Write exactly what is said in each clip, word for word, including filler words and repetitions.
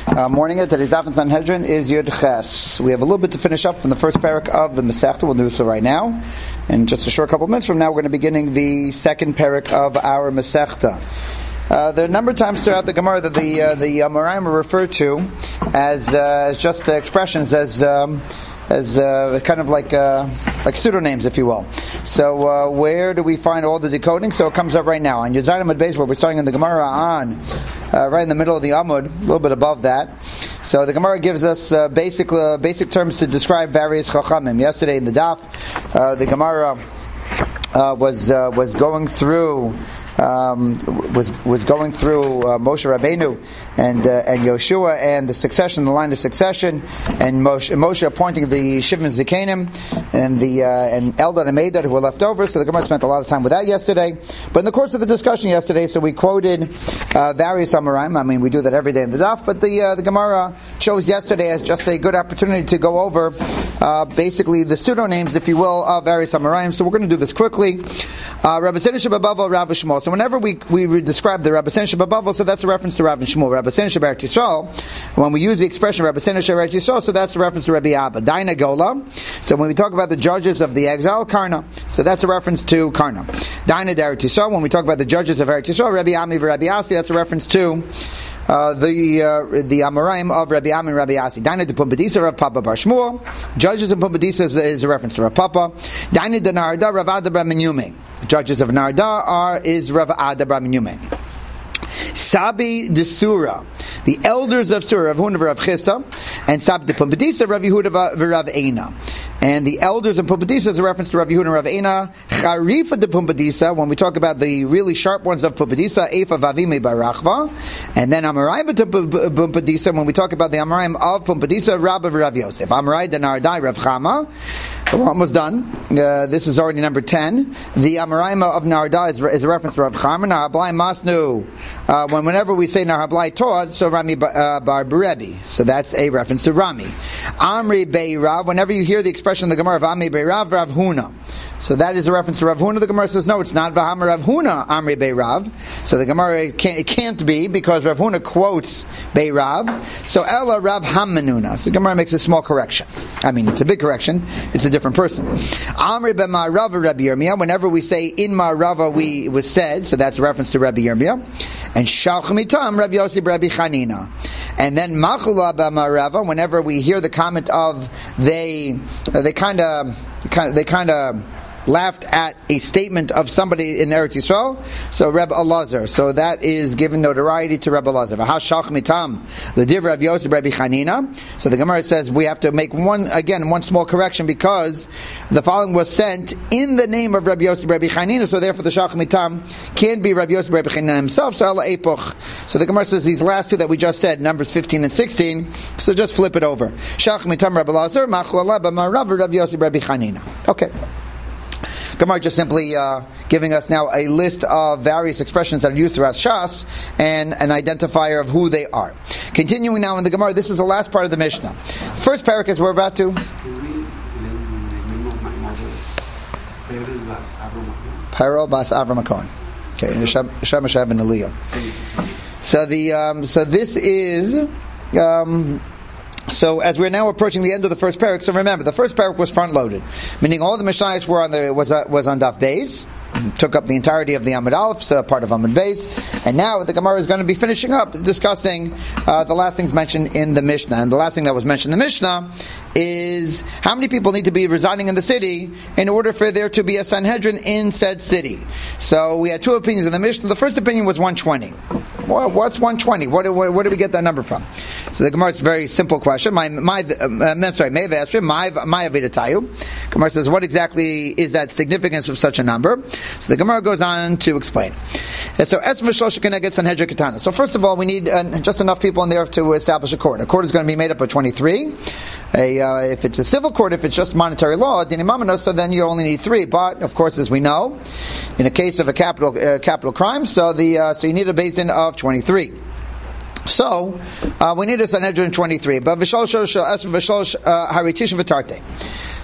Uh, morning at today's Daf in Sanhedrin is Yud Ches. We have a little bit to finish up from the first parak of the Masechta. We'll do so right now. In just a short couple of minutes from now, we're going to be beginning the second parak of our Masechta. Uh, there are a number of times throughout the Gemara that the uh, the Amoraim are referred to as uh, as just uh, expressions, as um, as uh, kind of like uh, like pseudonames, if you will. So uh, where do we find all the decoding? So it comes up right now on Yud Zayin Amud Beis, where we're starting in the Gemara on uh, right in the middle of the Amud, a little bit above that. So the Gemara gives us uh, basic uh, basic terms to describe various Chachamim. Yesterday in the Daf, uh, the Gemara uh, was uh, was going through. Um, was was going through uh, Moshe Rabbeinu and uh, and Yoshua and the succession, the line of succession, and Moshe, Moshe appointing the Shivim Zikanim and the uh, and Eldad and Medad who were left over. So the Gemara spent a lot of time with that yesterday. But in the course of the discussion yesterday, so we quoted uh, various Amoraim. I mean, we do that every day in the Daf, but the uh, the Gemara chose yesterday as just a good opportunity to go over uh, basically the pseudonames, if you will, of various Amoraim. So we're going to do this quickly. Uh, Rabbi Tzadok Shebabavel, Rav Shmuel. So whenever we we describe the Rabbi Tzadok Shebabavel, so that's a reference to Rav Shmuel. Rabbi Tzadok Sheberetz Yisrael, when we use the expression Rabbi Tzadok Sheberetz Yisrael, so that's a reference to Rabbi Abba. Daina Gola. So when we talk about the judges of the exile, Karna. So that's a reference to Karna. Daina Eretz Yisrael. When we talk about the judges of Eretz Yisrael, Rabbi Ami and Rabbi Asi, that's a reference to Uh, the uh, the Amoraim of Rabbi Ami and Rabbi Asi. Daina de Pumbedisa, Rav Papa Bar Shmuel. Judges of Pumbedisa is, is a reference to Rav Papa. Daina de Narda, Rav Ada Bar Menyume. Judges of Narda are is Rav Ada Bar Menyume. Sabi de Surah, the elders of Surah, Rav Huna Rav Chisda, and Sabi de Pumbedisa, Rav Yehuda Rav Eina. And the elders of Pumbedisa is a reference to Rav Yehuda and Rav Eina. Charifa de Pumbedisa, when we talk about the really sharp ones of Pumbedisa, Efa Vavime Barachva. And then Amoraim de Pumbedisa, when we talk about the Amoraim of Pumbedisa, Rabbi Rav Yosef. Amorai de Nardai Rav Chama. We're almost done. Uh, this is already number ten. The Amoraim of Narda is, is a reference to Rav Chama. Nahablai Masnu. Uh, when whenever we say Nahablai taught, so Rami uh, Bar Berebi. So that's a reference to Rami. Amri Beirav. Whenever you hear the expression in the Gemara of Amri Beirav, Rav Huna. So that is a reference to Rav Huna. The Gemara says no, it's not Vaham Rav Huna Amri Beirav. So the Gemara can't, it can't be because Rav Huna quotes Beirav. So Ella Rav Hamanuna. So the Gemara makes a small correction. I mean, it's a big correction. It's a different person. Amri B'Ma'rava Rabbi Yirmiyah. Whenever we say in Ma'rava, we it was said. So that's a reference to Rabbi Yirmiyah. And Shalchamitam Rabbi Yossi Rabbi Chanina. And then Machula B'Ma'rava. Whenever we hear the comment of they, they kind of, kind of, they kind of. laughed at a statement of somebody in Eretz Yisrael, so Reb Elazar. So that is given notoriety to Reb Elazar. The div Rav Yosef Rabbi Chanina. So the Gemara says we have to make one again one small correction because the following was sent in the name of Rabbi Yosef Rabbi Chanina. So therefore the Shach Mitam can't be Rabbi Yosef Rabbi Chanina himself. So Ela Epoch. So the Gemara says these last two that we just said, numbers fifteen and sixteen. So just flip it over. Shach Mitam Reb Elazar Machula B'Marav Rabbi Yosef Rabbi Chanina. Okay. Gemara just simply uh, giving us now a list of various expressions that are used throughout Shas and an identifier of who they are. Continuing now in the Gemara, this is the last part of the Mishnah. First parak is we're about to. Paro Bas Avram Akon. Okay, Shem Hashem and Aliyah. So the um, so this is. Um, So as we're now approaching the end of the first parak, so remember the first parak was front loaded, meaning all the Mishnayos were on the was uh, was on Daf Beis, took up the entirety of the Amud Aleph, so part of Amud Beis, and now the Gemara is going to be finishing up discussing uh, the last things mentioned in the Mishnah. And the last thing that was mentioned in the Mishnah is how many people need to be residing in the city in order for there to be a Sanhedrin in said city. So we had two opinions in the Mishnah. The first opinion was one twenty. Well, what's one twenty? Where do, where, where do we get that number from? So the Gemara, it's a very simple question. My, my, uh, I'm sorry, my, my, my Avidatayu. Gemara says, what exactly is that significance of such a number? So the Gemara goes on to explain. And so, so first of all, we need uh, just enough people in there to establish a court. A court is going to be made up of twenty-three. A, uh, if it's a civil court, if it's just monetary law, so then you only need three. But of course, as we know, in a case of a capital uh, capital crime, so the uh, so you need a basin of twenty-three. So uh, we need a Sanhedrin twenty-three. But v'shol shol shel esr v'shol haritish v'tarte.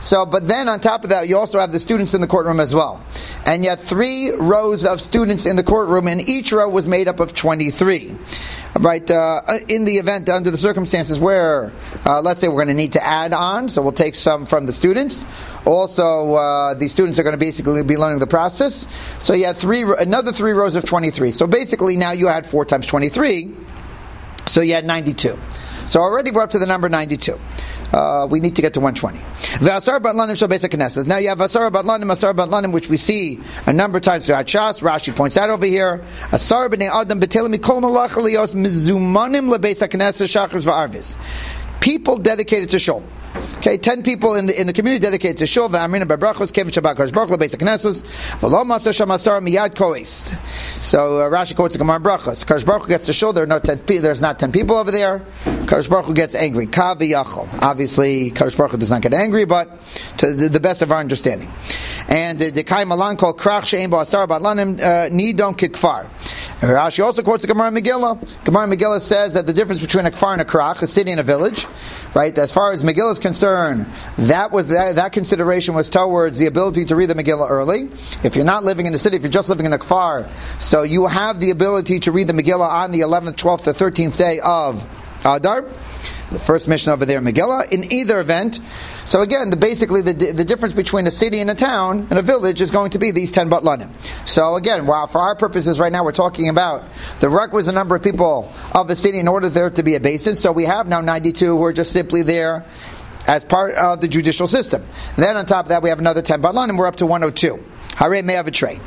So, but then on top of that, you also have the students in the courtroom as well. And yet three rows of students in the courtroom, and each row was made up of twenty-three. Right, uh, in the event, under the circumstances where, uh, let's say we're going to need to add on, so we'll take some from the students. Also, uh, the students are going to basically be learning the process. So you had three, another three rows of twenty-three. So basically now you had four times twenty-three, so you had ninety-two. So already we're up to the number ninety-two. Uh, we need to get to one twenty. V'asar batlanim shel Beis HaKnesset. Now you have asar batlanim, asar batlanim, which we see a number of times throughout Shas. Rashi points out over here. Asar b'nei adam b'telim mikol malach aliyos mizumanim leBeis HaKnesset shachris v'arvis. People dedicated to shul. Okay, ten people in the in the community dedicated to shul. V'amrina b'brachos kevin shabbat kadosh baruch leBeis HaKnesset v'lo masar sham asar miyad koist. So uh, Rashi quotes the Gemara brachos. Kadosh Baruch Hu gets to shul. There are no ten. There's not ten people over there. Kadosh Baruch Hu gets angry. Ka v'yachol. Obviously, Kadosh Baruch Hu does not get angry, but to the, the best of our understanding. And the Kai Malan called krach she'ein bo asar batlanim nidon kikfar. Rashi also quotes the Gemara Megillah. Gemara Megillah says that the difference between a kfar and a krach, a city and a village, right? As far as Megillah is concerned, that was that, that consideration was towards the ability to read the Megillah early. If you're not living in a city, if you're just living in a kfar, so you have the ability to read the Megillah on the eleventh, twelfth, or thirteenth day of Adar, the first mission over there in Megillah. In either event, so again, the, basically the the difference between a city and a town and a village is going to be these ten batlanim. So again, while for our purposes right now we're talking about the requisite number of people of a city in order for there to be a basis. So we have now ninety-two who are just simply there as part of the judicial system. Then on top of that we have another ten batlanim. We're up to one oh two. Harei may have a tray.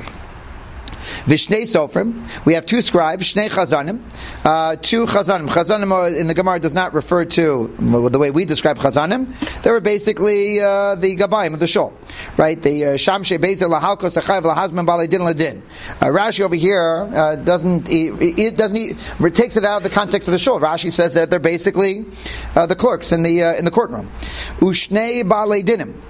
Vishnei Sofrim, we have two scribes, Shnei Chazanim, uh, two Chazanim. Chazanim in the Gemara does not refer to the way we describe Chazanim. They were basically uh, the Gabayim of the Shul, right? The Shamshei Bezer Lahalkos Achayev Lahazman Balei Din Ladin. Rashi over here uh, doesn't it doesn't it takes it out of the context of the Shul. Rashi says that they're basically uh, the clerks in the uh, in the courtroom. Ushnei Balei Dinim.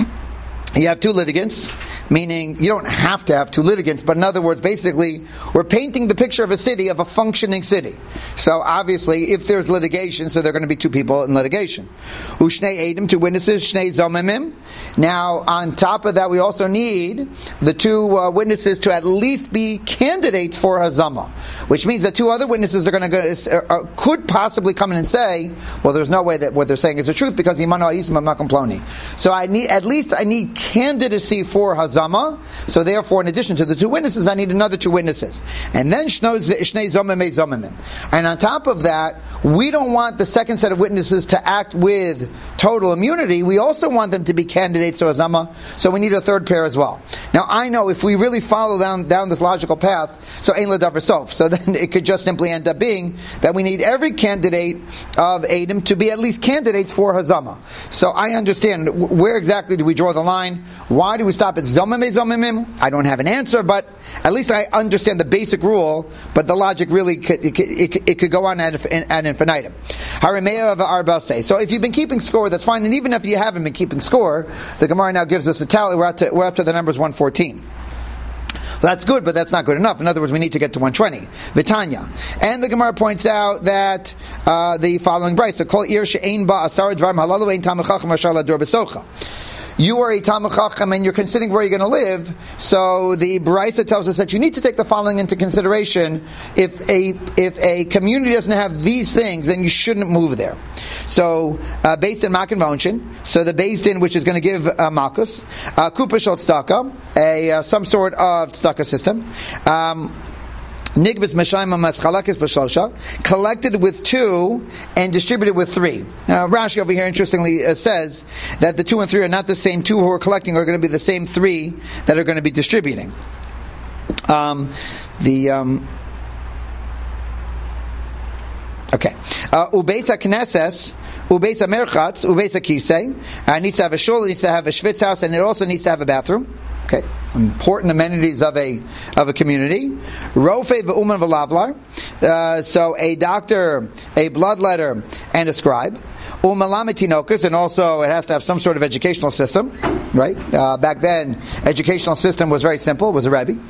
You have two litigants, meaning you don't have to have two litigants, but in other words, basically, we're painting the picture of a city, of a functioning city. So obviously, if there's litigation, so there are going to be two people in litigation. Ushnei Eidim, two witnesses, Shnei Zomimim. Now, on top of that, we also need the two uh, witnesses to at least be candidates for Hazama, which means that two other witnesses are going to go, uh, could possibly come in and say, well, there's no way that what they're saying is the truth because Imanu Ayisim Makom Ploni. So I need, at least I need candidacy for Hazama, so therefore in addition to the two witnesses I need another two witnesses. And then Shnei Zomimei Zomimim. And on top of that, we don't want the second set of witnesses to act with total immunity, we also want them to be candidates for Hazama, so we need a third pair as well. Now I know if we really follow down, down this logical path, so Ein L'Davar Sof, so then it could just simply end up being that we need every candidate of Eidim to be at least candidates for Hazama. So I understand, where exactly do we draw the line? Why do we stop at Zomimei Zomimim? I don't have an answer, but at least I understand the basic rule, but the logic really could, it, it, it could go on ad, ad infinitum. So if you've been keeping score, that's fine, and even if you haven't been keeping score, the Gemara now gives us a tally, we're up to, we're up to the numbers one fourteen. Well, that's good, but that's not good enough. In other words, we need to get to one twenty. Vitanya. And the Gemara points out that uh, the following brayso, so kol ir she'ein ba asar dvarim halalu ein tam chacham ashar lador besocha. You are a Talmid Chacham and you're considering where you're going to live, so the Baraisa tells us that you need to take the following into consideration. If a if a community doesn't have these things, then you shouldn't move there. So, uh, based in Makan Vonshin, so the based in which is going to give uh, Malkus, uh, Kupa Shot Staka, a uh, some sort of Staka system. Um, Nigbis Meshayim Maschalakis B'Shlosha, collected with two and distributed with three. Now Rashi over here interestingly uh, says that the two and three are not the same two who are collecting, are going to be the same three that are going to be distributing. Um, the um, okay, Ubeisa Knesses, Ubeisa Merchatz, Ubeisa Kisei. It needs to have a shul, it needs to have a schwitz house, and it also needs to have a bathroom. Okay, important amenities of a of a community. Rofe ve'uman v'lavlar, uh, so a doctor, a bloodletter, and a scribe. Umalamitinokus, and also it has to have some sort of educational system, right? Uh, back then, educational system was very simple. It was a rebbe.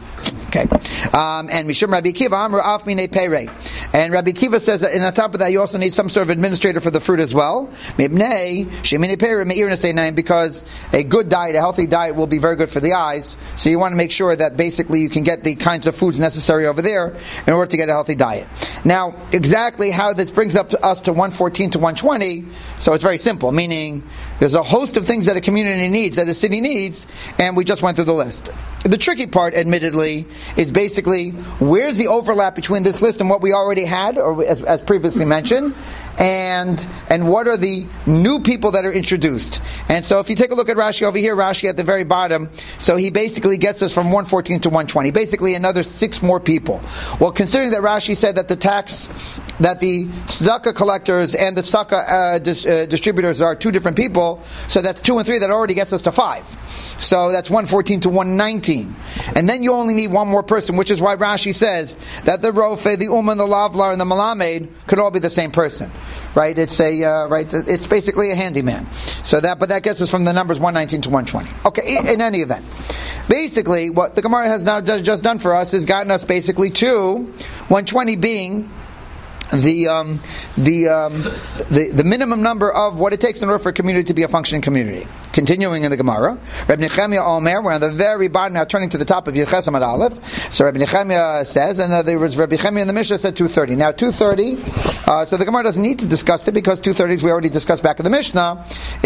Okay, um, and Mishum Rabbi Kiva Amru Af Minei Perei, and Rabbi Kiva says that, and on top of that, you also need some sort of administrator for the fruit as well. Mibnei Sheminei Perei Meir Nesei, because a good diet, a healthy diet, will be very good for the eyes. So you want to make sure that basically you can get the kinds of foods necessary over there in order to get a healthy diet. Now, exactly how this brings up to us to one fourteen to one twenty. So it's very simple, meaning there's a host of things that a community needs, that a city needs, and we just went through the list. The tricky part, admittedly, is basically where's the overlap between this list and what we already had, or as, as previously mentioned, and and what are the new people that are introduced. And so if you take a look at Rashi over here, Rashi at the very bottom, so he basically gets us from one fourteen to one twenty, basically another six more people. Well, considering that Rashi said that the tax, that the tzedakah collectors and the tzedakah uh, dis, uh, distributors are two different people, so that's two and three, that already gets us to five. So that's one fourteen to one nineteen. And then you only need one more person, which is why Rashi says that the Rofe, the Uman, the Lavlar, and the Malamed could all be the same person. Right? It's a uh, right. It's basically a handyman. So that, but that gets us from the numbers one nineteen to one twenty. Okay. In, in any event, basically, what the Gemara has now just done for us is gotten us basically to one twenty being the um, the, um, the the minimum number of what it takes in order for a community to be a functioning community. Continuing in the Gemara, Reb Nechemia Omer, we're on the very bottom now, turning to the top of Yirches Amud Aleph. So Reb Nechemia says, and uh, there was Reb Nechemia in the Mishnah said two thirty. Now two thirty, uh, so the Gemara doesn't need to discuss it because two thirty, as we already discussed back in the Mishnah,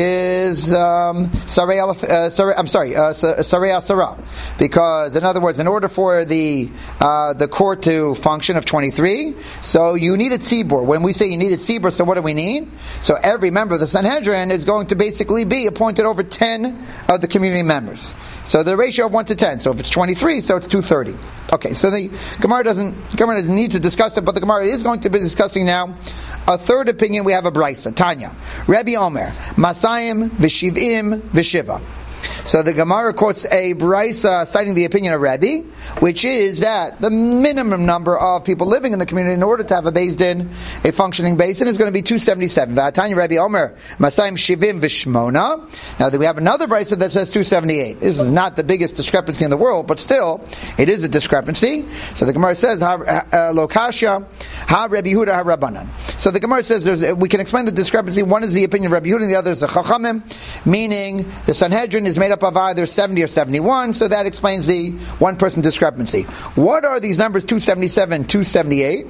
is um, Sarei Aleph, uh, Sarei, I'm sorry, uh, Sarei Asara. Because in other words, in order for the uh, the court to function of twenty-three, so you needed Tzibur. When we say you needed Tzibur, so what do we need? So every member of the Sanhedrin is going to basically be appointed over ten of the community members. So the ratio of one to ten. So if it's twenty-three, so it's two thirty. Okay, so the Gemara doesn't, Gemara doesn't need to discuss it, but the Gemara is going to be discussing now a third opinion. We have a Brisa, Tanya, Rabbi Omer, Masayim v'shivim v'shiva. So the Gemara quotes a brisa citing the opinion of Rebbe, which is that the minimum number of people living in the community in order to have a Beis Din, a functioning Beis Din, is going to be two seventy-seven. V'atanya Rebbe Omer Masayim Shivim V'Shmona. Now we have another brisa that says two seventy-eight. This is not the biggest discrepancy in the world, but still it is a discrepancy. So the Gemara says Lokashya Ha Rebbe Yehuda Ha Rabbanan. So the Gemara says there's, we can explain the discrepancy. One is the opinion of Rebbe Yehuda, and the other is the Chachamim, meaning the Sanhedrin is made up of either seventy or seventy-one, so that explains the one person discrepancy. What are these numbers two seventy-seven, two seventy-eight?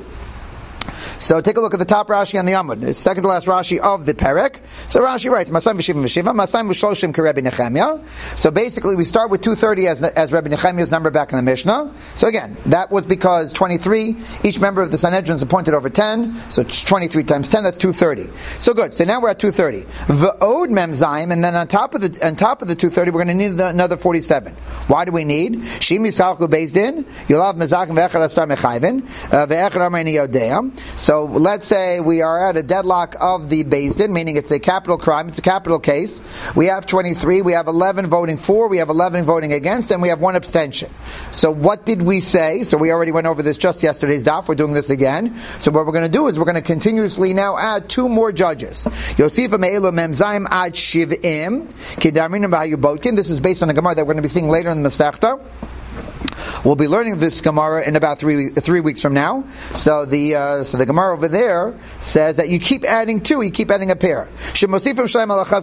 So take a look at the top Rashi on the Amud, the second to last Rashi of the Perek. So Rashi writes, Masayim v'shivim v'shiva, Masayim v'sholshim k'Rebbe Nechemia. So basically we start with two thirty as, as Rebbe Nechemia's number back in the Mishnah. So again, that was because twenty-three, each member of the Sanhedrin is appointed over ten, so it's twenty-three times ten, that's two thirty. So good, so now we're at two thirty. V'od memzayim, and then on top of the on top of the two thirty, we're going to need another forty-seven. Why do we need? Shim yishalchu Beis Din, Yolav mezakim ve'echad asar mechayvin, ve'echad armeini yodeam. So let's say we are at a deadlock of the Beis Din, meaning it's a capital crime, it's a capital case. We have twenty-three, we have eleven voting for, we have eleven voting against, and we have one abstention. So what did we say? So we already went over this just yesterday's daf, we're doing this again. So what we're going to do is we're going to continuously now add two more judges. Yosifa me'elu memzaim ad shiv'im, kidarminim b'hayu botkin. This is based on a Gemara that we're going to be seeing later in the Masechta. We'll be learning this Gemara in about three three weeks from now. So the uh, so the Gemara over there says that you keep adding two, you keep adding a pair. Now, at the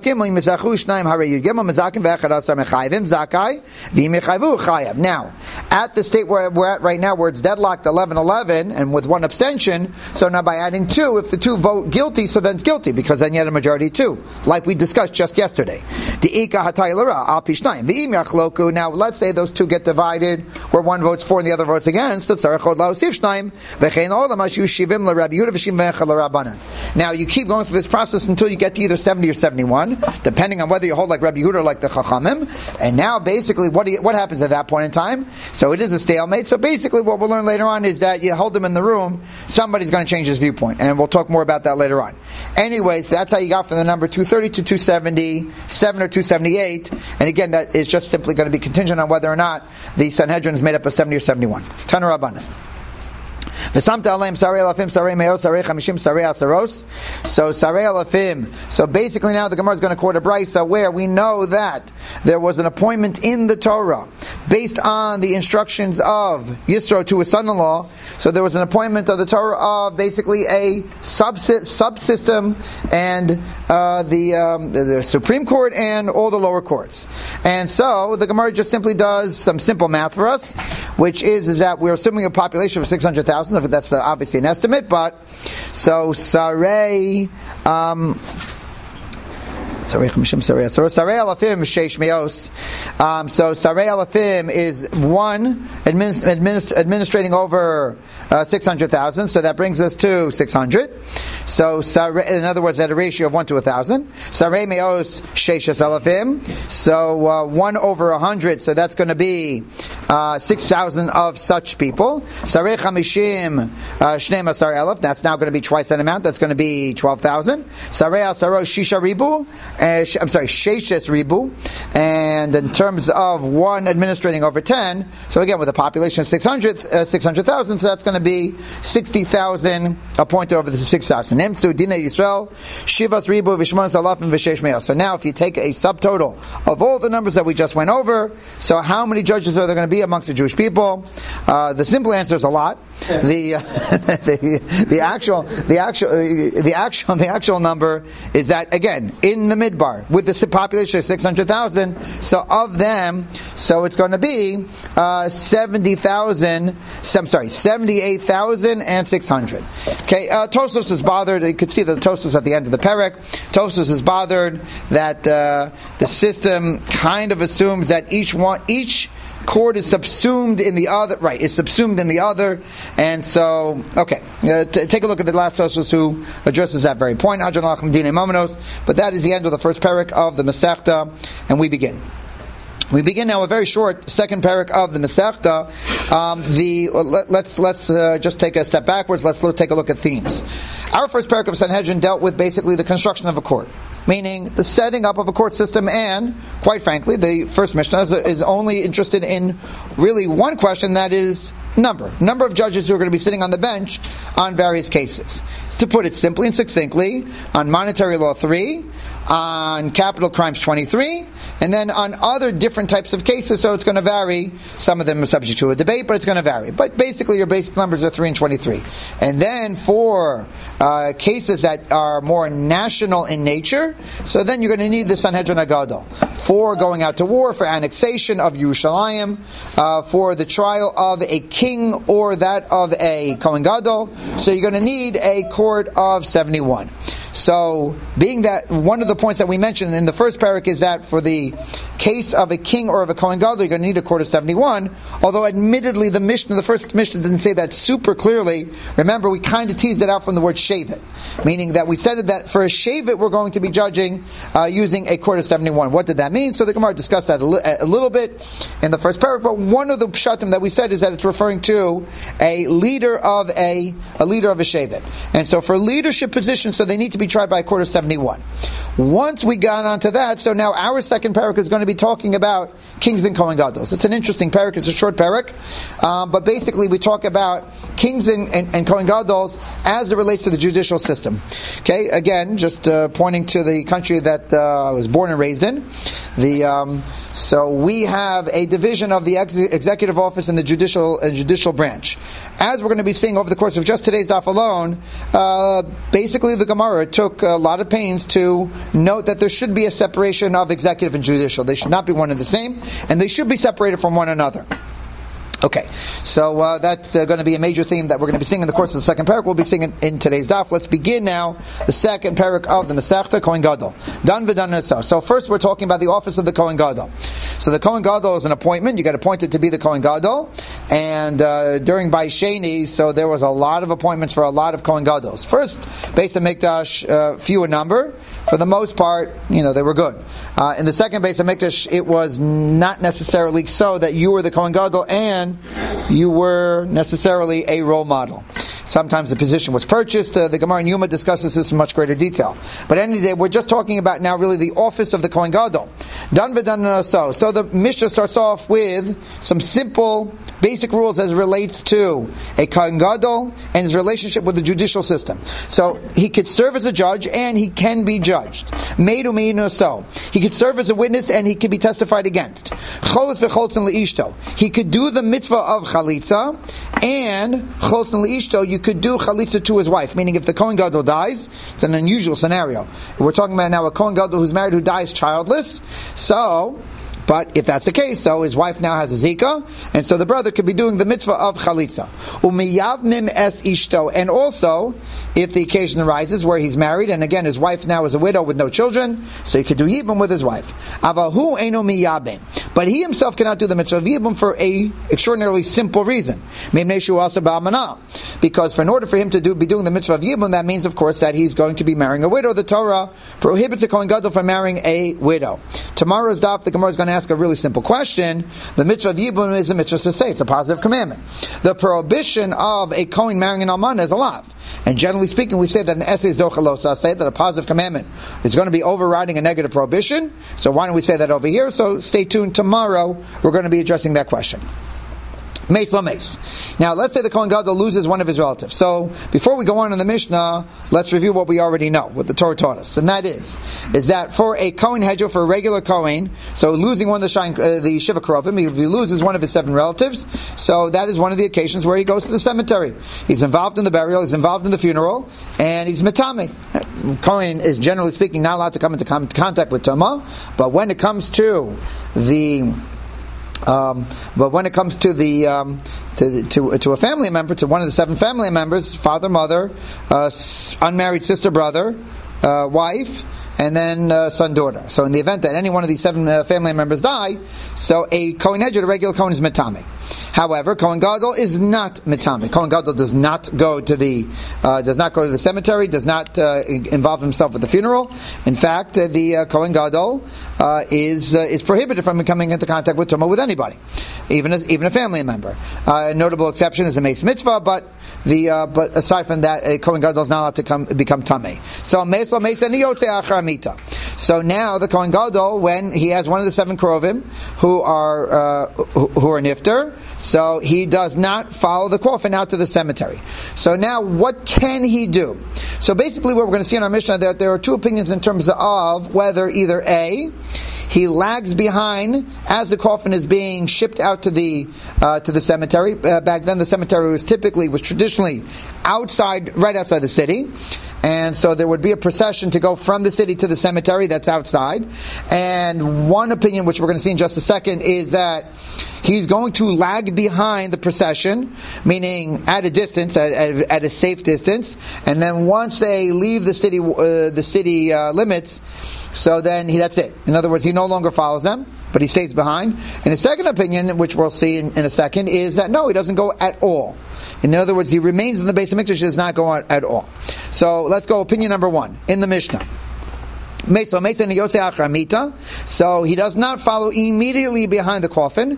state where we're at right now, where it's deadlocked eleven eleven, and with one abstention, so now by adding two, if the two vote guilty, so then it's guilty, because then you had a majority of two, like we discussed just yesterday. Now, let's say those two get divided, where one votes for and the other votes against. Now you keep going through this process until you get to either seventy or seventy-one, depending on whether you hold like Rabbi Yehuda or like the Chachamim. And now basically what do you, what happens at that point in time? So it is a stalemate. So basically what we'll learn later on is that you hold them in the room, somebody's going to change his viewpoint, and we'll talk more about that later on. Anyways, that's how you got from the number two thirty to two seventy-seven or two seventy-eight, and again that is just simply going to be contingent on whether or not the Sanhedrin is made up of seventy or seventy-one. Tana Rabbanan. V'samta aleim sarei alafim, sarei meos, sarei chamishim, sarei asaros. So sarei alafim. So basically now the Gemara is going to quote a brisa where we know that there was an appointment in the Torah based on the instructions of Yisro to his son-in-law. So there was an appointment of the Torah of basically a subsystem, subsystem and uh, the, um, the the Supreme Court and all the lower courts. And so the Gemara just simply does some simple math for us, which is, is that we're assuming a population of six hundred thousand. That's uh, obviously an estimate, but so Sarei. Um, Sarei Chamishim, Sarei Asaros. Sarei Alafim, Sheish Meos. Um, so Sarei Alafim is one administ- administ- administrating over uh, six hundred thousand. So that brings us to six hundred. So Sarei, in other words, at a ratio of one to a thousand. Sarei Meos, Sheish Alafim. So uh, one over a hundred. So that's going to be uh, six thousand of such people. Sarei Chamishim, Shnei Masar Elef. That's now going to be twice that amount. That's going to be twelve thousand. Sarei Asaros, Shisha Ribu. Uh, I'm sorry, Sheishes Ribu, and in terms of one administrating over ten, so again with a population of six hundred, uh, six hundred thousand, so that's going to be sixty thousand appointed over the six thousand. Nemtzu Dina Yisrael Shivas Ribu Vishmonas Alafim V'Sheish Meos. So now, if you take a subtotal of all the numbers that we just went over, so how many judges are there going to be amongst the Jewish people? Uh, the simple answer is a lot. The, uh, the the actual the actual uh, the actual the actual number is that again in the midbar with the population of six hundred thousand. So of them, so it's going to be uh, seventy thousand. I'm sorry, seventy eight thousand and six hundred. Okay, uh, Tosfos is bothered. You could see the Tosfos at the end of the perek. Tosfos is bothered that uh, the system kind of assumes that each one each. Court is subsumed in the other, right? It's subsumed in the other, and so okay. Uh, t- take a look at the last Tosfos who addresses that very point. But that is the end of the first perek of the Masechta, and we begin. We begin now a very short second perek of the Masechta. Um, the uh, let, let's let's uh, just take a step backwards. Let's look, take a look at themes. Our first perek of Sanhedrin dealt with basically the construction of a court, meaning the setting up of a court system, and quite frankly, the first Mishnah is, is only interested in really one question, that is number. Number of judges who are going to be sitting on the bench on various cases. To put it simply and succinctly, on monetary law three, on capital crimes twenty-three, and then on other different types of cases, so it's going to vary. Some of them are subject to a debate, but it's going to vary. But basically your basic numbers are three and twenty-three. And then for uh, cases that are more national in nature, so then you're going to need the Sanhedrin Agadol. For going out to war, for annexation of Yerushalayim, uh, for the trial of a king or that of a Kohen Gadol, so you're going to need a court of seventy-one. So, being that one of the points that we mentioned in the first perek is that for the case of a king or of a Kohen Gadol, you're going to need a court of seventy-one. Although, admittedly, the Mishnah, the first Mishnah didn't say that super clearly. Remember, we kind of teased it out from the word shavit, meaning that we said that for a shavit, we're going to be judging uh, using a court of seventy-one. What did that mean? So the Gemara discussed that a, li- a little bit in the first perek. But one of the pshatim that we said is that it's referring to a leader of a a leader of a shavit, and so for leadership positions, so they need to be tried by a court of seventy-one. Once we got onto that, so now our second perek is going to be talking about kings and Kohen Gadol. It's an interesting perek. It's a short perek, um, but basically we talk about kings and, and, and Kohen Gadol as it relates to the judicial system. Okay, again, just uh, pointing to the country that uh, I was born and raised in. The um, so we have a division of the ex- executive office and the judicial and judicial branch. As we're going to be seeing over the course of just today's daf alone, uh, basically the Gemara took a lot of pains to note that there should be a separation of executive and judicial. They should not be one and the same, and they should be separated from one another. Okay, so uh, that's uh, going to be a major theme that we're going to be seeing in the course of the second perek. We'll be seeing it in today's daf. Let's begin now the second perek of the Masechta, Kohen Gadol. Dan v'dan nesar. So first we're talking about the office of the Kohen Gadol. So the Kohen Gadol is an appointment. You get appointed to be the Kohen Gadol. And uh, during Bai Sheni, so there was a lot of appointments for a lot of Kohen Gadols. First, Beis HaMikdash, uh, few in number. For the most part, you know, they were good. Uh, in the second Beis HaMikdash, it was not necessarily so that you were the Kohen Gadol and you were necessarily a role model. Sometimes the position was purchased. Uh, the Gemara in Yuma discusses this in much greater detail. But any day, we're just talking about now really the office of the Kohen Gadol. Done v'done so. So the Mishnah starts off with some simple, basic rules as it relates to a Kohen Gadol and his relationship with the judicial system. So he could serve as a judge and he can be judged. Meidu meinu so. He could serve as a witness and he could be testified against. Cholos v'cholzin leishto. He could do the mitzvah of chalitza, and cholzin leishto, you could do chalitza to his wife. Meaning, if the Kohen Gadol dies, it's an unusual scenario. We're talking about now a Kohen Gadol who's married who dies childless. So, but if that's the case, so his wife now has a zika, and so the brother could be doing the mitzvah of chalitza. Umiyavmim es ishto, and also if the occasion arises where he's married, and again his wife now is a widow with no children, so he could do yibum with his wife. Avahu eno miyabim, but he himself cannot do the mitzvah of yibum for a extraordinarily simple reason. Because for in order for him to do be doing the mitzvah of yibum, that means of course that he's going to be marrying a widow. The Torah prohibits a Kohen Gadol from marrying a widow. Tomorrow's daf, the Gemara is going to ask a really simple question. The mitzvah of yibum is a mitzvah to say, it's a positive commandment. The prohibition of a Kohen marrying an almana is a lav. And generally speaking, we say that an essay is dochalosa, say that a positive commandment is going to be overriding a negative prohibition. So why don't we say that over here? So stay tuned. Tomorrow we're going to be addressing that question. Mace lo mace. Now, let's say the Kohen Gadol loses one of his relatives. So, before we go on in the Mishnah, let's review what we already know, what the Torah taught us. And that is, is that for a Kohen Hedjo, for a regular Kohen, so losing one of the, shine, uh, the Shiva Karovim, if he loses one of his seven relatives, so that is one of the occasions where he goes to the cemetery. He's involved in the burial, he's involved in the funeral, and he's metame. Kohen is, generally speaking, not allowed to come into contact with Tumah, but when it comes to the Um, but when it comes to the um, to, to to a family member, to one of the seven family members, father, mother, uh, unmarried sister, brother, uh, wife, and then uh, son, daughter. So in the event that any one of these seven uh, family members die, so a Kohen Hedjed, a regular Kohen, is metame. However, Kohen Gadol is not metame. Kohen Gadol does not go to the uh, does not go to the cemetery, does not uh, involve himself with the funeral. In fact, uh, the uh, Kohen Gadol uh, is uh, is prohibited from coming into contact with Tumah with anybody, even as, even a family member. Uh, a notable exception is a Meis Mitzvah, but the uh, but aside from that, a Kohen Gadol is not allowed to come become tamei. So Meis lo Meis and Yotze Achar Mita. So now the Kohen Gadol, when he has one of the seven Krovim who are uh, who, who are nifter, so he does not follow the coffin out to the cemetery. So now, what can he do? So basically, what we're going to see in our Mishnah, that there are two opinions in terms of whether either A, he lags behind as the coffin is being shipped out to the uh, to the cemetery. Uh, back then, the cemetery was typically was traditionally outside, right outside the city. And so there would be a procession to go from the city to the cemetery that's outside. And one opinion, which we're going to see in just a second, is that he's going to lag behind the procession, meaning at a distance, at, at, at a safe distance. And then once they leave the city, uh, the city uh, limits, so then he, that's it. In other words, he no longer follows them, but he stays behind. And his second opinion, which we'll see in, in a second, is that no, he doesn't go at all. In other words, he remains in the base of Mikdash, he does not go out at all. So let's go opinion number one in the Mishnah. So he does not follow immediately behind the coffin.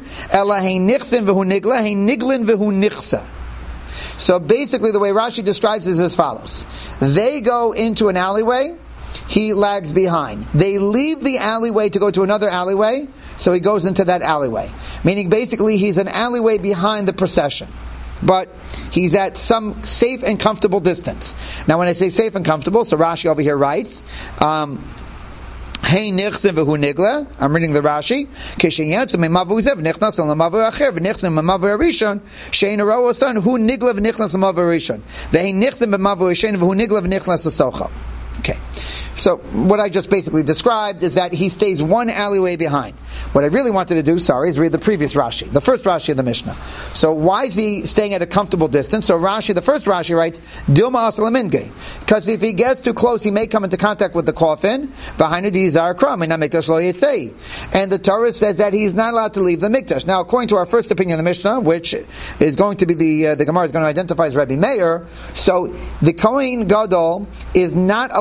So basically the way Rashi describes it is as follows. They go into an alleyway, he lags behind. They leave the alleyway to go to another alleyway, so he goes into that alleyway. Meaning basically he's an alleyway behind the procession, but he's at some safe and comfortable distance. Now when I say safe and comfortable, so Rashi over here writes, um, Hey nichsim v'hu nigla. I'm reading the Rashi. Kishayetzim memavu zev nichnas l'mavu acher v'nichsim memavu arishon shein arau asan hu nigla v'nichnas l'mavu arishon v'hei nichsim memavu shein v'hu nigla v'nichnas l'socha. Okay. So what I just basically described is that he stays one alleyway behind. What I really wanted to do, sorry, is read the previous Rashi, the first Rashi of the Mishnah. So why is he staying at a comfortable distance? So Rashi, the first Rashi writes, Dilma Asalaminge, because if he gets too close, he may come into contact with the coffin. Behind it, he's Zarakram, and Mikdash lo yitzei. And the Torah says that he's not allowed to leave the Mikdash. Now, according to our first opinion of the Mishnah, which is going to be the uh, the Gemara is going to identify as Rabbi Meir, so the Kohen Gadol is not allowed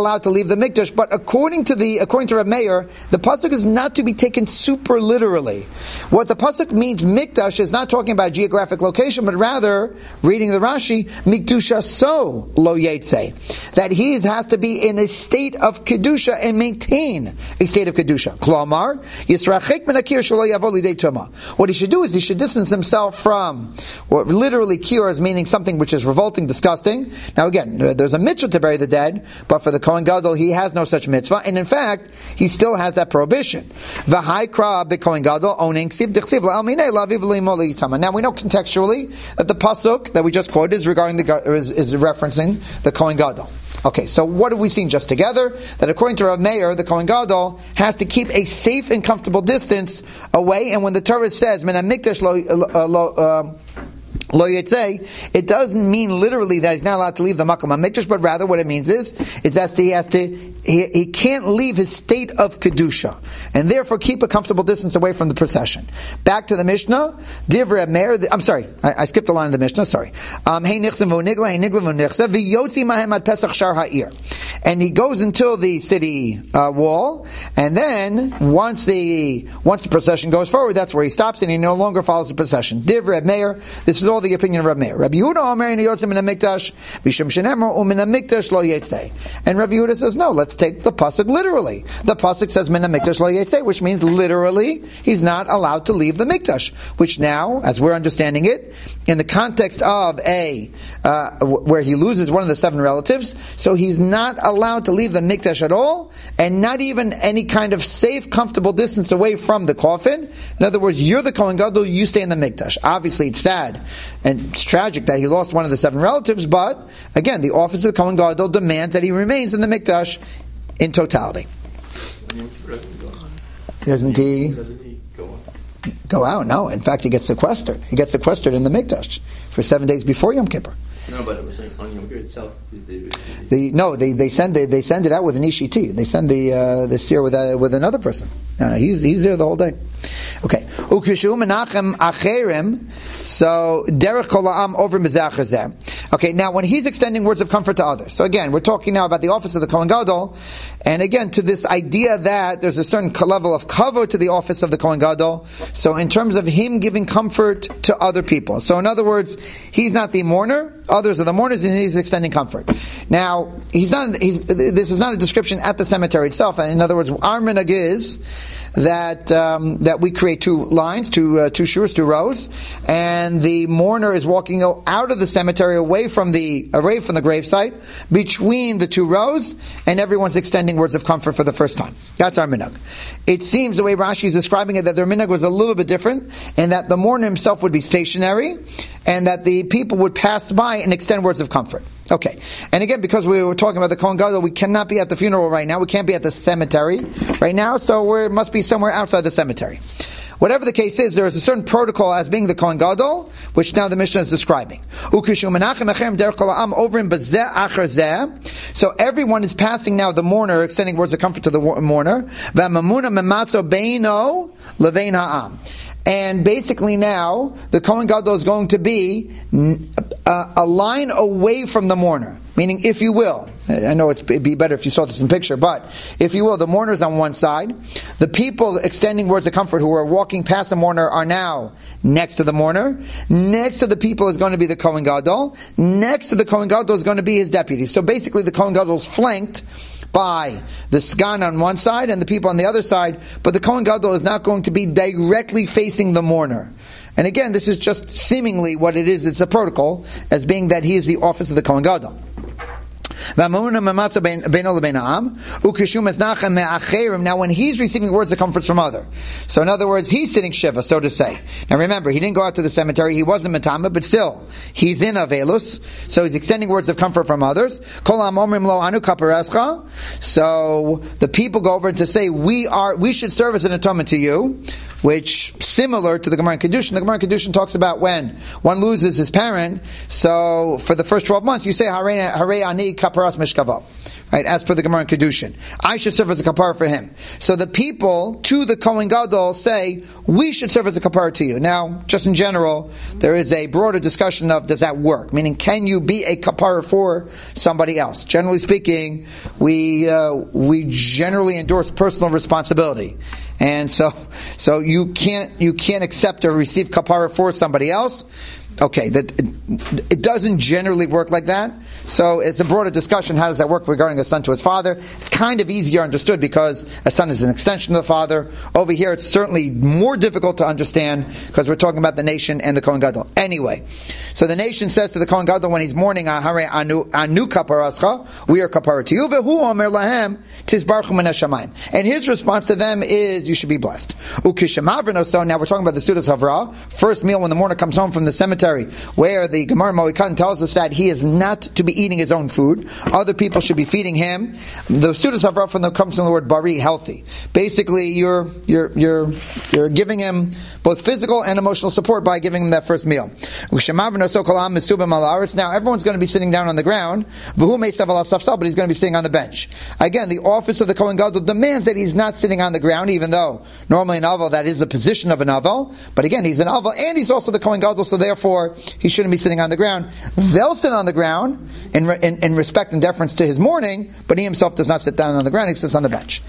allowed to leave the mikdash. But according to the according to Reb Meir, the pasuk is not to be taken super literally. What the pasuk means, mikdash, is not talking about geographic location, but rather, reading the Rashi, mikdusha so lo yetze, that he has to be in a state of kedusha and maintain a state of kedusha. Klomar yisrachek min akir shelo yavo lidei tuma. What he should do is he should distance himself from, what literally kir is meaning something which is revolting, disgusting. Now again, there's a mitzvah to bury the dead, but for the Kohen Gadol, he has no such mitzvah, and in fact, he still has that prohibition. V'hai kra b'Kohen Gadol owning ksiv d'chsiv la'alminei laviv li'mo li'itama. Now we know contextually that the pasuk that we just quoted is regarding the is, is referencing the Kohen Gadol. Okay, so what have we seen just together? That according to Rav Meir, the Kohen Gadol has to keep a safe and comfortable distance away, and when the Torah says, "Min hamikdash lo," uh, lo uh, Lo Yetzei, it doesn't mean literally that he's not allowed to leave the Makom HaMikdash, but rather what it means is, is that he has to, he, he can't leave his state of Kedusha, and therefore keep a comfortable distance away from the procession. Back to the Mishnah, Divrei Meir, I'm sorry, I, I skipped a line of the Mishnah, sorry. Um, Hey Nichsen vo Nigla, Hey Nigla vo Nichse, V'yotzi mahem ad Pesach Shar Ha'ir. And he goes until the city uh, wall, and then, once the, once the procession goes forward, that's where he stops, and he no longer follows the procession. Divrei Meir, this is all the opinion of Rav Meir. Rabbi Yehuda Omer in Yotzei min hamikdash v'shum shenemar u'min hamikdash lo yetzei. And Rabbi Yehuda says, no, let's take the pasuk literally. The pasuk says min hamikdash lo yetzei, which means literally he's not allowed to leave the mikdash. Which now, as we're understanding it, in the context of a uh, where he loses one of the seven relatives, so he's not allowed to leave the mikdash at all, and not even any kind of safe, comfortable distance away from the coffin. In other words, you're the Kohen Gadol, you stay in the mikdash. Obviously, it's sad and it's tragic that he lost one of the seven relatives, but again, the office of the Kohen Gadol demands that he remains in the mikdash in totality. Doesn't he go out? No, in fact, he gets sequestered. He gets sequestered in the mikdash for seven days before Yom Kippur. No, but it was like on Yom Kippur itself. They, they, the no, they they send it, they send it out with an ishiti. They send the uh, the seer with uh, with another person. No, no, he's he's there the whole day. Okay. Ukishu menachem acherim. So derech kol ha'am over mizachar zeh. Okay. Now, when he's extending words of comfort to others, so again, we're talking now about the office of the Kohen Gadol, and again to this idea that there's a certain level of kavod to the office of the Kohen Gadol. So in terms of him giving comfort to other people. So in other words, he's not the mourner. Others are the mourners, and he's extending comfort. Now, he's not. He's, this is not a description at the cemetery itself. In other words, our minhag is that um, that we create two lines, two uh, two shuras, two rows, and the mourner is walking out of the cemetery, away from the away from the gravesite, between the two rows, and everyone's extending words of comfort for the first time. That's our minhag. It seems the way Rashi is describing it that their minhag was a little bit different, and that the mourner himself would be stationary, and that the people would pass by and extend words of comfort. Okay. And again, because we were talking about the Kohen Gadol, we cannot be at the funeral right now. We can't be at the cemetery right now, so we must be somewhere outside the cemetery. Whatever the case is, there is a certain protocol as being the Kohen Gadol, which now the Mishnah is describing. So everyone is passing now the mourner, extending words of comfort to the mourner. And basically now, the Kohen Gadol is going to be a, a line away from the mourner. Meaning, if you will, I know it'd be better if you saw this in picture, but if you will, the mourner is on one side. The people extending words of comfort who are walking past the mourner are now next to the mourner. Next to the people is going to be the Kohen Gadol. Next to the Kohen Gadol is going to be his deputy. So basically the Kohen Gadol is flanked by the Sgan on one side and the people on the other side, but the Kohen Gadol is not going to be directly facing the mourner. And again, this is just seemingly what it is. It's a protocol, as being that he is the office of the Kohen Gadol. Now when he's receiving words of comfort from other, so in other words, he's sitting Shiva, so to say. Now remember, he didn't go out to the cemetery, he wasn't Matama, but still, he's in Avelus, so he's extending words of comfort from others. So the people go over and to say, we are, we should serve as an atonement to you, which, similar to the Gemara in Kedushin, the Gemara in Kedushin talks about when one loses his parent, so for the first twelve months, you say, Hare Ani Kaparas Mishkavo. Right, as per the Gemara in Kedushin, I should serve as a kapara for him. So the people to the Kohen Gadol say, we should serve as a kapara to you. Now, just in general, there is a broader discussion of, does that work? Meaning, can you be a kapara for somebody else? Generally speaking, we uh, we generally endorse personal responsibility. And so so you can't you can't accept or receive kapara for somebody else. Okay, that it, it doesn't generally work like that. So it's a broader discussion. How does that work regarding a son to his father? It's kind of easier understood because a son is an extension of the father. Over here, it's certainly more difficult to understand because we're talking about the nation and the Kohen Gadol. Anyway, so the nation says to the Kohen Gadol when he's mourning, "Ahare anu anu kaparascha, we are kapara to you." Vehu omer lahem tizbarchu min hashamayim, and his response to them is, "You should be blessed." Ukishamavrino. So now we're talking about the Sudas Havrah, first meal when the mourner comes home from the cemetery, where the Gemara Moekan tells us that he is not to be eating his own food. Other people should be feeding him. The Sudas Havrah from the, comes from the word bari, healthy. Basically, you're you're you're you're giving him both physical and emotional support by giving him that first meal. Now everyone's going to be sitting down on the ground, but he's going to be sitting on the bench. Again, the office of the Kohen Gadol demands that he's not sitting on the ground, even though normally an aval, that is the position of an aval. But again, he's an aval and he's also the Kohen Gadol, so therefore he shouldn't be sitting on the ground. They'll sit on the ground in, in, in respect and deference to his mourning, but he himself does not sit down on the ground, he sits on the bench.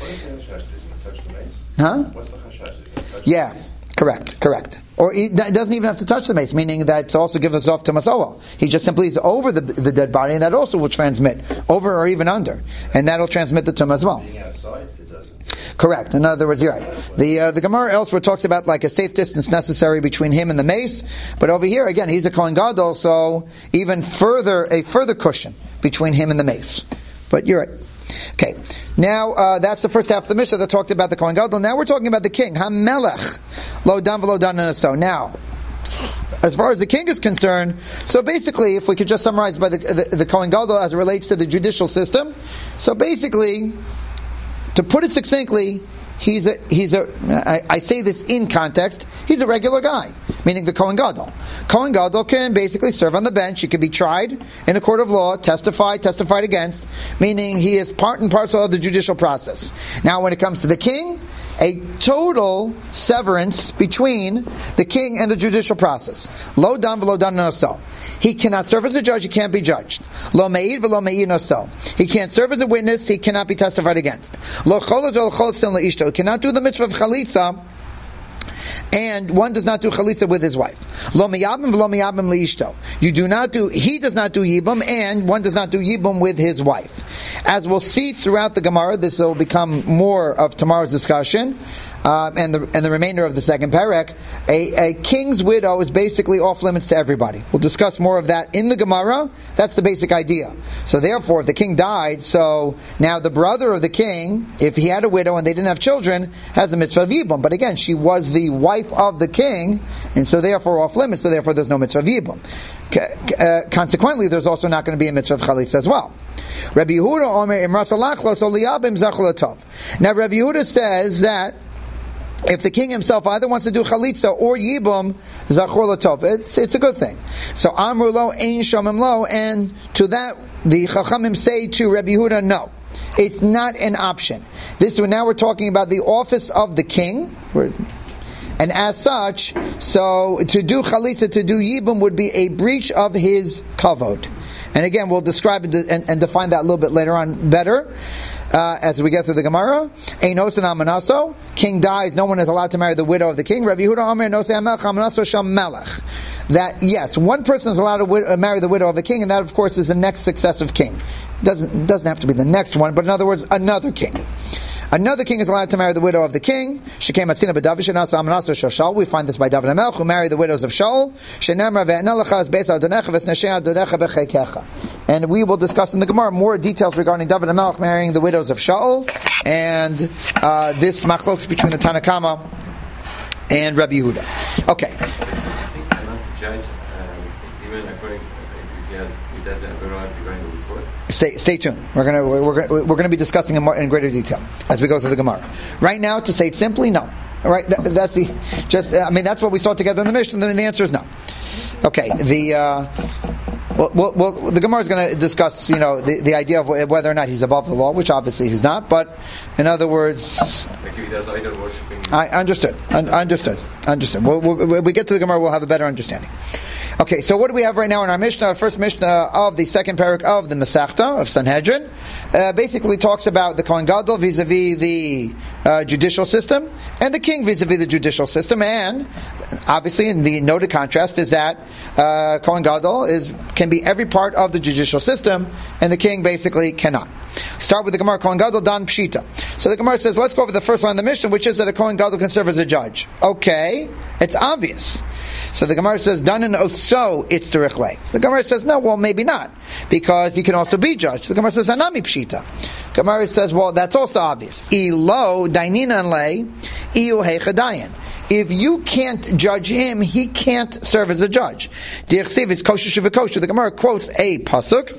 Huh? Yeah. Correct, correct. Or he doesn't even have to touch the mace, meaning that it also gives us off to Masoel. He just simply is over the, the dead body, and that also will transmit, over or even under. And that will transmit the tumah as well. Being outside, it doesn't. Correct. In other words, you're right. The uh, the Gemara elsewhere talks about like a safe distance necessary between him and the mace, but over here, again, he's a Kohen Gadol, so even further, a further cushion between him and the mace. But you're right. Okay, now uh, that's the first half of the Mishnah that talked about the Kohen Gadol. Now we're talking about the king, HaMelech, Lo Dan V'Lo Dan. So now, as far as the king is concerned, so basically, if we could just summarize by the, the, the Kohen Gadol as it relates to the judicial system, so basically, to put it succinctly, he's a, he's a, I, I say this in context, he's a regular guy, meaning the Kohen Gadol. Kohen Gadol can basically serve on the bench, he can be tried in a court of law, testified, testified against, meaning he is part and parcel of the judicial process. Now when it comes to the king, a total severance between the king and the judicial process. Lo dan v'lo dan noso. He cannot serve as a judge, he can't be judged. Lo me'id v'lo me'id noso. He can't serve as a witness, he cannot be testified against. Lo cholaz ol cholzin le'ishto. He cannot do the mitzvah of chalitza, and one does not do chalitza with his wife. Lo miyabim v'lo miyabim le'ishto. You do not do, he does not do yibum, and one does not do yibum with his wife. As we'll see throughout the Gemara, this will become more of tomorrow's discussion, uh, and the and the remainder of the second parak. A, a king's widow is basically off limits to everybody. We'll discuss more of that in the Gemara. That's the basic idea. So therefore, if the king died, so now the brother of the king, if he had a widow and they didn't have children, has the mitzvah of yibum. But again, she was the wife of the king, and so therefore off limits. So therefore, there's no mitzvah of yibum. Uh, consequently, there's also not going to be a mitzvah of chalitza as well. Rabbi Yehuda Omer Imras Alachlos Oliyabim Zachul Tov. Now, Rabbi Yehuda says that if the king himself either wants to do chalitza or yibum, Zachul Tov, it's it's a good thing. So Amru Lo Ein Shomim Lo, and to that the Chachamim say to Rabbi Yehuda, no, it's not an option. This now we're talking about the office of the king. We're, And as such, so to do chalitza, to do yibum would be a breach of his kavod. And again, we'll describe it and, and define that a little bit later on better uh, as we get through the Gemara. Einos and amanaso. King dies, no one is allowed to marry the widow of the king. Rabbi Yehuda Omer nosei hamelech amanaso sham melech. That yes, one person is allowed to wi- marry the widow of a king, and that of course is the next successive king. It doesn't doesn't have to be the next one, but in other words, another king. Another king is allowed to marry the widow of the king. Shekei matzina b'David shenas amanaso shel Shaul. We find this by David HaMelech, who married the widows of Shaul. Shenemar ve'ena lecha es beis adonecha v'snashei adonecha b'cheikecha. And we will discuss in the Gemara more details regarding David HaMelech marrying the widows of Shaul, and uh, this machlokes between the Tanna Kama and Rabbi Yehuda. Okay. Judge, um, even according, if he has, he doesn't have a right regarding the mitzvot. Stay, stay tuned. We're gonna we're gonna we're gonna be discussing in, more, in greater detail as we go through the Gemara. Right now, to say it simply, no. All right, that, that's the just. I mean, that's what we saw together in the Mishnah. And the answer is no. Okay. The uh, well, well, well the Gemara is going to discuss, you know, the, the idea of whether or not he's above the law, which obviously he's not. But in other words, Like if he does idol worshiping. I understood. Un- understood. Understood. We'll, we'll, when we get to the Gemara, we'll have a better understanding. Okay, so what do we have right now in our Mishnah? Our first Mishnah of the second parak of the Masechta of Sanhedrin uh, basically talks about the Kohen Gadol vis-a-vis the uh, judicial system and the king vis-a-vis the judicial system. And obviously, in the noted contrast is that uh, Kohen Gadol is can be every part of the judicial system, and the king basically cannot. Start with the Gemara, Kohen Gadol dan pshita. So the Gemara says, let's go over the first line of the Mishnah, which is that a Kohen Gadol can serve as a judge. Okay, it's obvious. So the Gemara says, dan and oso it's derichle. The Gemara says, no, well, maybe not, because he can also be judged. The Gemara says, anami pshita. Gemara says, well, that's also obvious. Ilo daininan le iu heichadayan. If you can't judge him, he can't serve as a judge. The Gemara quotes a pasuk.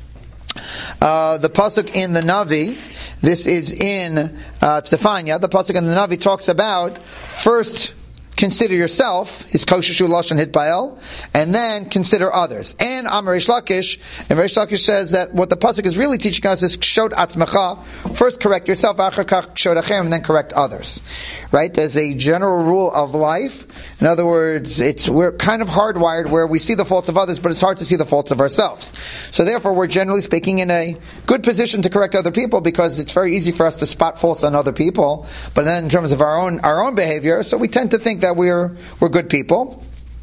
Uh, the pasuk in the Navi, this is in uh, Tzefania, the pasuk in the Navi talks about first consider yourself, his kosher lashon hitpael, and then consider others. And Amar Reish Lakish, and Reish Lakish says that what the pasuk is really teaching us is kshod atzmecha, first correct yourself, achar kach kshod achem, and then correct others. Right? As a general rule of life, in other words, it's we're kind of hardwired where we see the faults of others, but it's hard to see the faults of ourselves. So therefore, we're generally speaking in a good position to correct other people because it's very easy for us to spot faults on other people. But then in terms of our own our own behavior, so we tend to think that we're we're good people,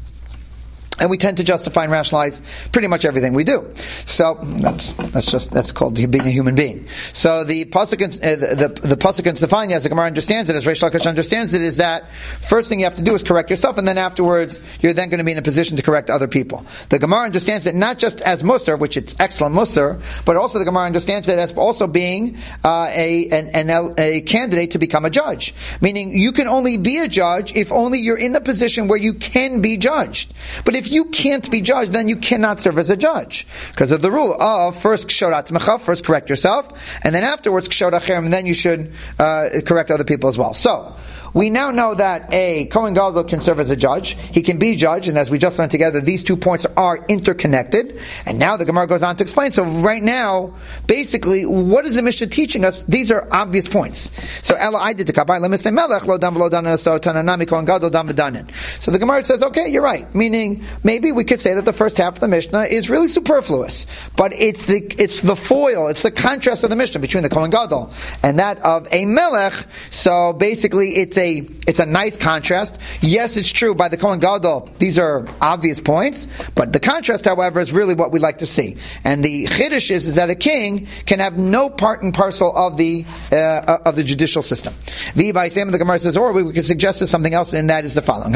and we tend to justify and rationalize pretty much everything we do. So that's that's just that's called being a human being. So the pasuk in, uh, the the, the pasuk in Stefania, as the Gemara understands it, as Reish Lakish understands it, is that first thing you have to do is correct yourself, and then afterwards you're then going to be in a position to correct other people. The Gemara understands it not just as musar, which it's excellent musar, but also the Gemara understands it as also being uh, a an, an a candidate to become a judge. Meaning you can only be a judge if only you're in a position where you can be judged. But if you can't be judged, then you cannot serve as a judge. Because of the rule of first kshod atzmecha, first correct yourself, and then afterwards kshod acherem, and then you should uh, correct other people as well. So, we now know that a Kohen Gadol can serve as a judge. He can be judge, and as we just learned together, these two points are interconnected. And now the Gemara goes on to explain. So right now, basically, what is the Mishnah teaching us? These are obvious points. So Ella I did the Kabbai Lemisne Melech Lo Dam V'Lo Danan So Tananami Kohen Gadol Dam V'Danan. So the Gemara says, okay, you're right. Meaning, maybe we could say that the first half of the Mishnah is really superfluous, but it's the it's the foil, it's the contrast of the Mishnah between the Kohen Gadol and that of a Melech. So basically, it's a A, it's a nice contrast. Yes, it's true, by the Kohen Gadol, these are obvious points, but the contrast, however, is really what we like to see. And the chiddush is, is that a king can have no part and parcel of the uh, of the judicial system. The Gemara says, or we could suggest something else, and that is the following.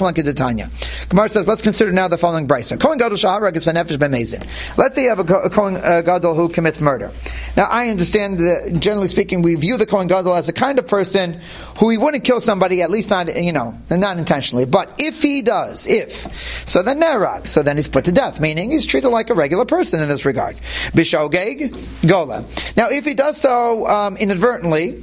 Gemara says, let's consider now the following brisa. Kohen Gadol shaharag es hanefesh b'mezid. Let's say you have a Kohen Gadol who commits murder. Now, I understand that, generally speaking, we view the Kohen Gadol as the kind of person who he wouldn't kill somebody, at least not, you know, not intentionally. But if he does, if, so then nerag, so then he's put to death, meaning he's treated like a regular person in this regard. Bishogeg, gola. Now, if he does so um, inadvertently,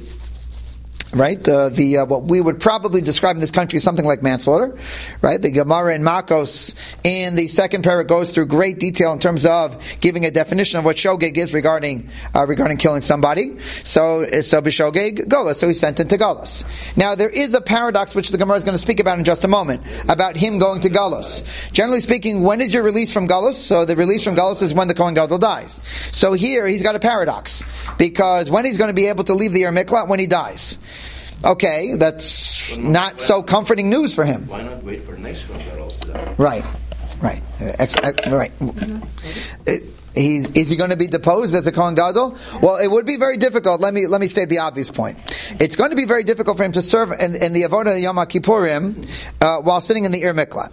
right? Uh, the uh, what we would probably describe in this country is something like manslaughter, right? The Gemara in Makos in the second parak goes through great detail in terms of giving a definition of what shogeg is regarding uh, regarding killing somebody. So so b'shogeg golas, so he's sent into golas. Now there is a paradox which the Gemara is going to speak about in just a moment about him going to golos. Generally speaking, when is your release from golos? So the release from golos is when the Kohen Gadol dies. So here he's got a paradox because when he's going to be able to leave the Yer Miklat? When he dies. Okay, that's not so comforting news for him. Why not wait for the next one? Right, right, ex- ex- right. Mm-hmm. It, he's, is he going to be deposed as a Kohen Gadol? Well, it would be very difficult. Let me let me state the obvious point. It's going to be very difficult for him to serve in, in the Avodah Yom Kippurim uh, while sitting in the Ir Miklat.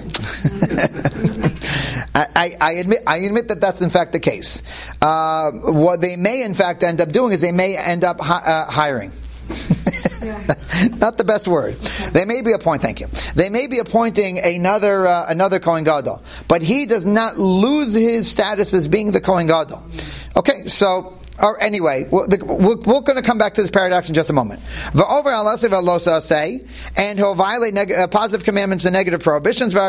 I, I, I admit I admit that that's in fact the case. Uh, what they may in fact end up doing is they may end up hi- uh, hiring. Not the best word. They may be appointing. Thank you. They may be appointing another uh, another Kohen Gadol, but he does not lose his status as being the Kohen Gadol. Okay, so or anyway, we're, we're, we're going to come back to this paradox in just a moment. V'over say, and he'll violate neg- uh, positive commandments and negative prohibitions. Now,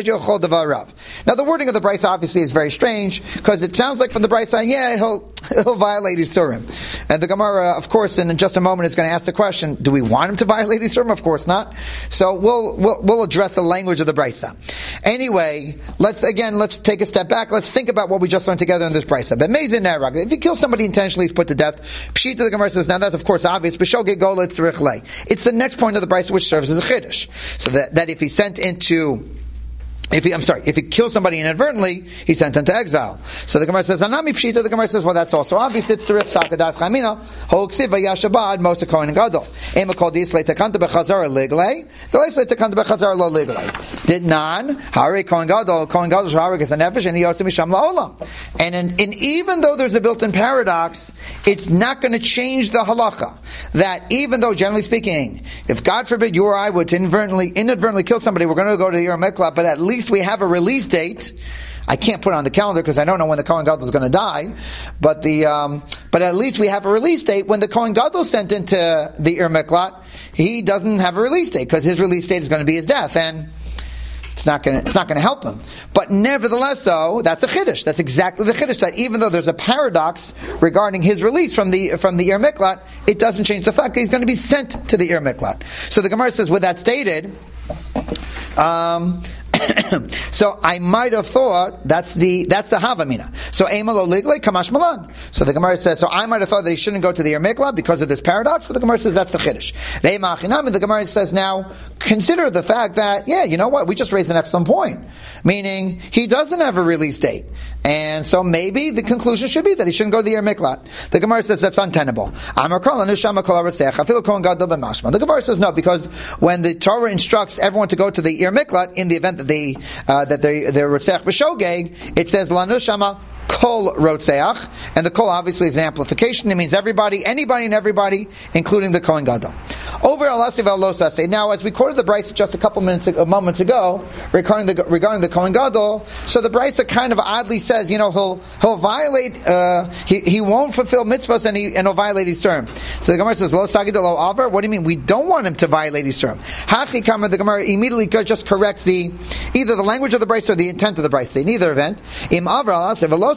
the wording of the Brisa obviously is very strange, because it sounds like from the Brisa, yeah, he'll he'll violate Isurim. And the Gemara, of course, in just a moment is going to ask the question, do we want him to violate Isurim? Of course not. So we'll, we'll, we'll address the language of the Brisa. Anyway, let's, again, let's take a step back. Let's think about what we just learned together in this Brisa. But if you kill somebody intentionally, he's put to death. Pshita, the Gemara says, now that's of course obvious, but shogeg gola tzrich. It's the next point of the Brisa which serves as a chiddush. So that, that if he's sent into If he, I'm sorry, if he kills somebody inadvertently, he's sent into exile. So the Gemara says, Anami Pshita, the Gemara says, well, that's also obvious. It's the Rif Sakadat Chamina, Hoksiva Yashabad, Mosa Kohen and Gadol. Ema called this Leitakanta Bechazar Liglei, the Leitakanta Bechazar Lo Liglei. Did non, Hari Kohen Gadol, Kohen Gadol Shahari is a Nefesh, and he Yotzim Misham La'olam. And in, in, even though there's a built in paradox, it's not going to change the halacha. That even though, generally speaking, if God forbid you or I would inadvertently, inadvertently kill somebody, we're going to go to the Yer Miklat, but at least we have a release date. I can't put it on the calendar because I don't know when the Kohen Gadol is going to die, but the um, but at least we have a release date. When the Kohen Gadol sent into the Ir Miklat, he doesn't have a release date because his release date is going to be his death, and it's not going to it's not going to help him. But nevertheless, though, that's a chiddush. That's exactly the chiddush. That even though there's a paradox regarding his release from the from the Ir Miklat, it doesn't change the fact that he's going to be sent to the Ir Miklat. So the Gemara says, with that stated, um. So I might have thought that's the that's the Havamina. So Emalo Ligle Kamash Malan. So the Gemara says, so I might have thought that he shouldn't go to the Ir Miklat because of this paradox. So the Gemara says that's the Chiddush. The Gemara says, now consider the fact that, yeah, you know what, we just raised an excellent point. Meaning he doesn't have a release date. And so maybe the conclusion should be that he shouldn't go to the Ir Miklat. The Gemara says that's untenable. The Gemara says no, because when the Torah instructs everyone to go to the Ir Miklat in the event that they uh, that they they're Rotzeach b'Shogeg, it says Lanu Shama Kol Rotzeach, and the Kol obviously is an amplification. It means everybody, anybody and everybody, including the Kohen Gadol. Over Alasiv Al say now, as we quoted the Brisa just a couple minutes, a moments ago, regarding the regarding the Kohen Gadol, so the Brisa kind of oddly says, you know, he'll he'll violate, uh, he he won't fulfill mitzvahs and he and he'll violate Yisurim. So the Gemara says, Lo Sagid Lo Avar. What do you mean? We don't want him to violate Yisurim. Hachi Kamar. The Gemara immediately just corrects the either the language of the Brisa or the intent of the Brisa. In either event, Im Avar Alasiv Lo.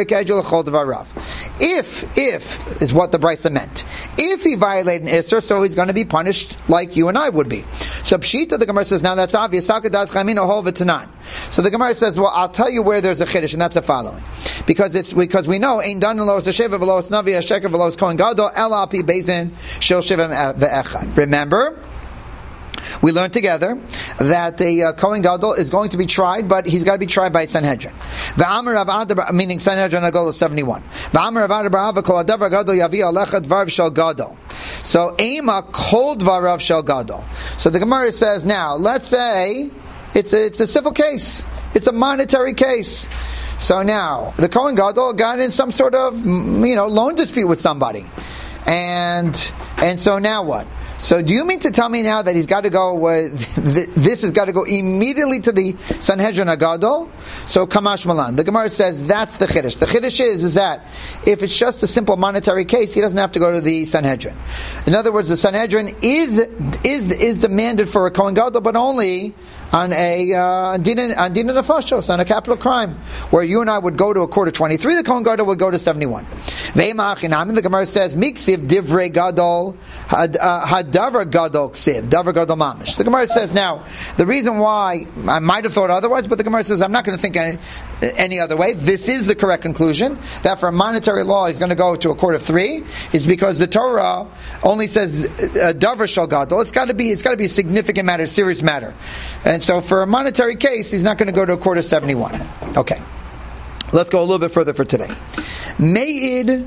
If, if, is what the Brisa meant. If he violated an Isser, so he's going to be punished like you and I would be. So Pshita, the Gemara says, now that's obvious. So the Gemara says, well, I'll tell you where there's a Chiddush, and that's the following. Because it's, because we know, Ein Dan Lo Sheva V'Lo Navi Hasheker V'Lo Kohen Gadol El Al Pi Beizin Shel Sheva Ve'echad. Remember, we learned together that the uh, Kohen Gadol is going to be tried, but he's got to be tried by Sanhedrin. V'amar Rav Adar, meaning Sanhedrin Agol is seventy-one. V'amar Rav Adar B'Ava Kol Adavar Gadol Yavi Alecha Dvar Shel Gadol. So Ema Kol Dvarav Shel Gadol. So the Gemara says, now let's say it's a, it's a civil case, it's a monetary case. So now the Kohen Gadol got in some sort of you know loan dispute with somebody, and and so now what? So do you mean to tell me now that he's got to go, uh, th- this has got to go immediately to the Sanhedrin Agadol? So Kamash Malan. The Gemara says that's the Chiddush. The Chiddush is, is that if it's just a simple monetary case, he doesn't have to go to the Sanhedrin. In other words, the Sanhedrin is is is demanded for a Kohen Gadol, but only on a uh, Dina Nefashos, on a capital crime, where you and I would go to a court of twenty-three, the Kohen Gadol would go to seventy-one. The Gemara says, Miksiv Divrei Gadol Hadavar Gadol Ksiv Davar Gadol Mamish. The Gemara says, now the reason why I might have thought otherwise, but the Gemara says I'm not going to think any, any other way. This is the correct conclusion, that for a monetary law he's going to go to a court of three, is because the Torah only says uh, Davar Shal Gadol. It's got to be it's got to be a significant matter, a serious matter, and so for a monetary case, he's not going to go to a court of seventy-one. Okay. Let's go a little bit further for today. Me'id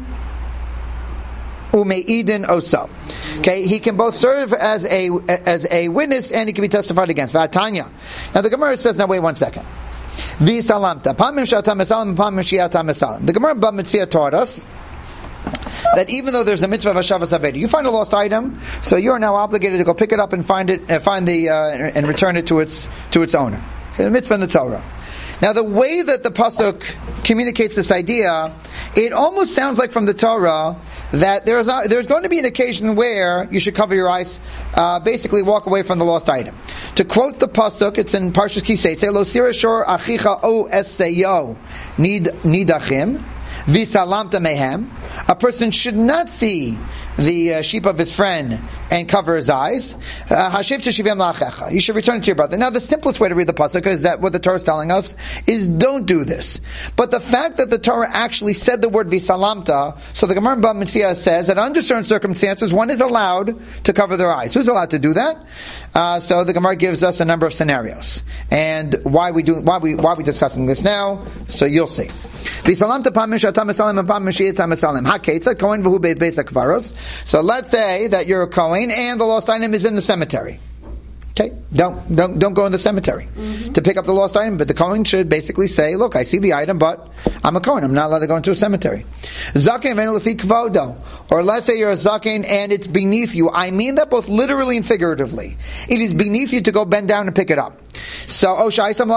u'me'idin oso. Okay, he can both serve as a as a witness and he can be testified against. V'atanya. Now the Gemara says, now wait one second. V'salamta. Pamim sh'ata mesalam, pamim sh'yata mesalam. The Gemara B'Metzia taught us that even though there's a mitzvah of Hashavas Aveda, you find a lost item, so you are now obligated to go pick it up and find it, uh, find the uh, and return it to its to its owner. Okay, the mitzvah in the Torah. Now, the way that the pasuk communicates this idea, it almost sounds like from the Torah that there's a, there's going to be an occasion where you should cover your eyes, uh, basically walk away from the lost item. To quote the pasuk, it's in Parshas Kiseitze, Lo sira shor achicha o eseyo nidachim v'salamta mehem. A person should not see the uh, sheep of his friend and cover his eyes. Hashiv teshivem la'achecha. You should return it to your brother. Now, the simplest way to read the pasuk is that what the Torah is telling us is don't do this. But the fact that the Torah actually said the word v'salamta, so the Gemara in Bava Metzia says that under certain circumstances one is allowed to cover their eyes. Who's allowed to do that? Uh, so the Gemara gives us a number of scenarios. And why we do why we why are we discussing this now? So you'll see. V'salamta pam mishatam esalim and pam mishiyatam esalim. Haketza kohen v'hu beit beis hakvaros. So let's say that you're a Kohen and the lost item is in the cemetery. Okay, don't don't don't go in the cemetery mm-hmm. to pick up the lost item. But the Kohen should basically say, "Look, I see the item, but I'm a Kohen. I'm not allowed to go into a cemetery." Zaken v'enu lefi kvodo, or let's say you're a zaken and it's beneath you. I mean that both literally and figuratively. It is beneath you to go bend down and pick it up. So, or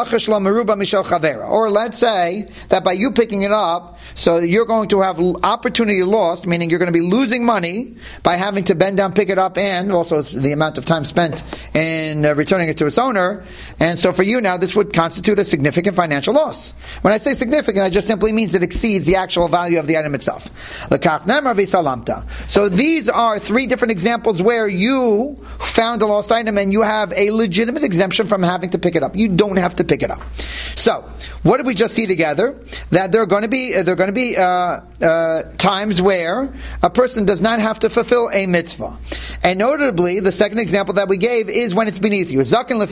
let's say that by you picking it up, so you're going to have opportunity lost, meaning you're going to be losing money by having to bend down, pick it up, and also the amount of time spent in uh, returning it to its owner. And so for you now, this would constitute a significant financial loss. When I say significant, it just simply means it exceeds the actual value of the item itself. So these are three different examples where you found a lost item and you have a legitimate exemption from having to pick it up. You don't have to pick it up. So, what did we just see together? That there are going to be uh, there are going to be uh, uh, times where a person does not have to fulfill a mitzvah. And notably, the second example that we gave is when it's beneath you. So now